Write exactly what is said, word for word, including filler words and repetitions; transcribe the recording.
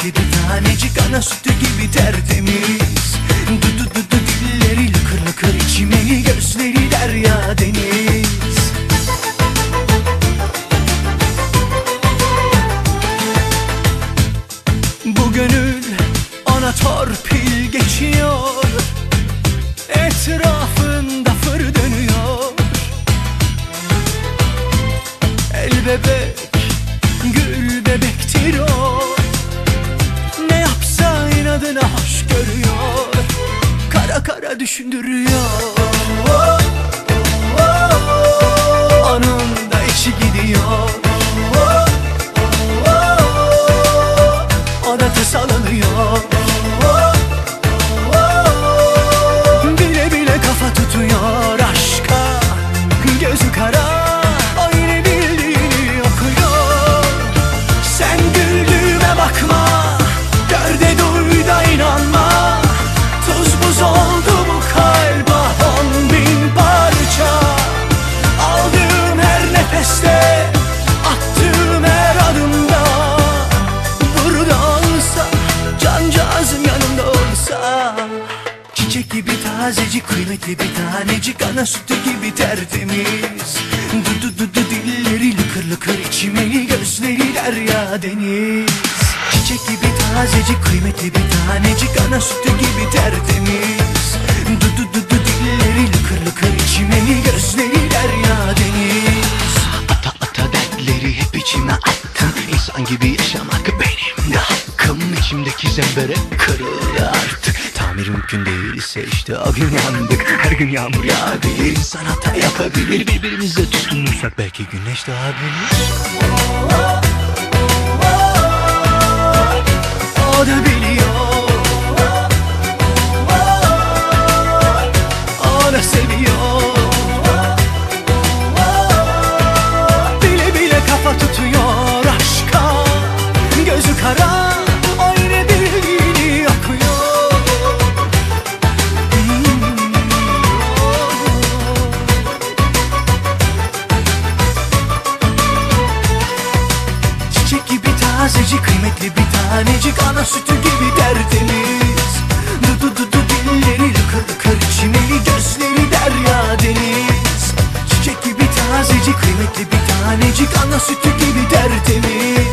kıymetli bir tanecik, ana sütü gibi tertemiz. Du du du du dilleri lıkır lıkır içmeli, gözleri derya deniz. Bu gönül ona torpil geçiyor, etrafında fır dönüyor. El bebek, gül bebektir o, ne yapsa inadına hoş görüyor, kara kara düşündürüyor. Onun da içi gidiyor, o da tasalanıyor. Bile bile kafa tutuyor aşka, gözü kara, o yine bildiğini okuyor. Sen güldüğüme bakma, gör de duy da inanma. Tuz buz oldu bu kalba on bin parça. Aldığım her nefeste, attığım her adımda, burada olsa, cancağızım yanımda olsa. Çiçek gibi tazecik, kıymetli bir tanecik, ana sütü gibi tertemiz. Du du du du dilleri lıkır lıkır içmeli, gözleri derya deniz. Çiçek gibi tazecik, kıymetli bir tanecik, ana sütü gibi tertemiz. Du du du du dilleri lıkır lıkır içmeli, gözleri derya deniz. Ata ata dertleri hep içime attım, İnsan gibi yaşamak benim de hakkım. İçimdeki zembere kırıldı artık, tamir mümkün değilse işte o gün yandık. Her gün yağmur yağabilir, insan hata yapabilir, birbirimizle tutunursak belki güneş doğabilir. O da biliyor, o da seviyor. Bile bile kafa tutuyor aşka, gözü kara, o yine bildiğini okuyor. Çiçek gibi tazecik, kıymetli bir tanecik, ana sütü gibi tertemiz. Du du du du dilleri lıkır lıkır içmeli, gözleri derya deniz. Çiçek gibi tazecik, kıymetli bir tanecik, ana sütü gibi tertemiz.